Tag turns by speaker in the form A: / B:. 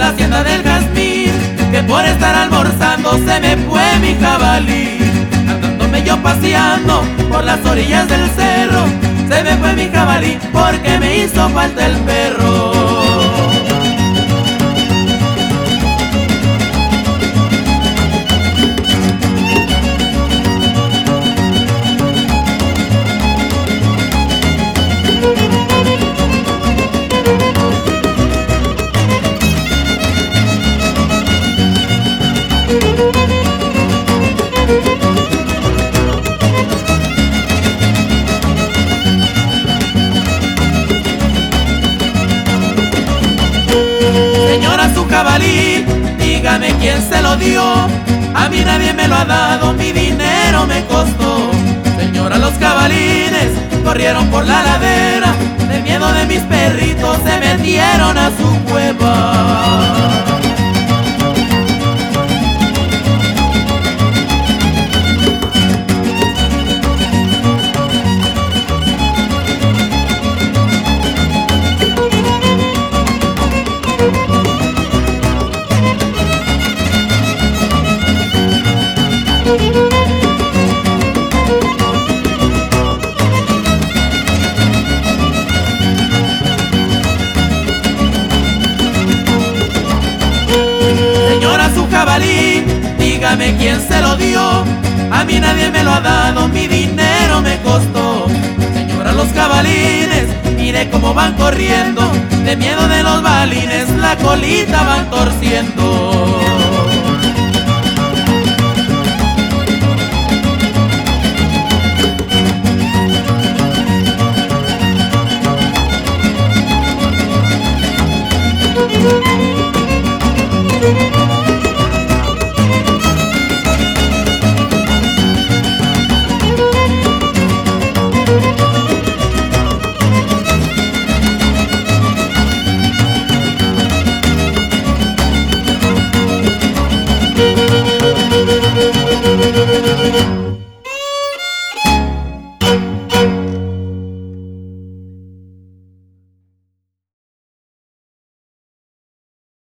A: la hacienda del Jazmín, que por estar almorzando se me fue mi jabalí. Andándome yo paseando por las orillas del cerro, se me fue mi jabalí porque me hizo falta el perro. Señora, su jabalí, dígame quién se lo dio. A mí nadie me lo ha dado, mi dinero me costó. Señora, los jabalines corrieron por la ladera, de miedo de mis perritos se metieron a su cueva. Señora, su jabalí, dígame quién se lo dio. A mí nadie me lo ha dado, mi dinero me costó. Señora, los jabalines, mire cómo van corriendo, de miedo de los balines la colita van torciendo.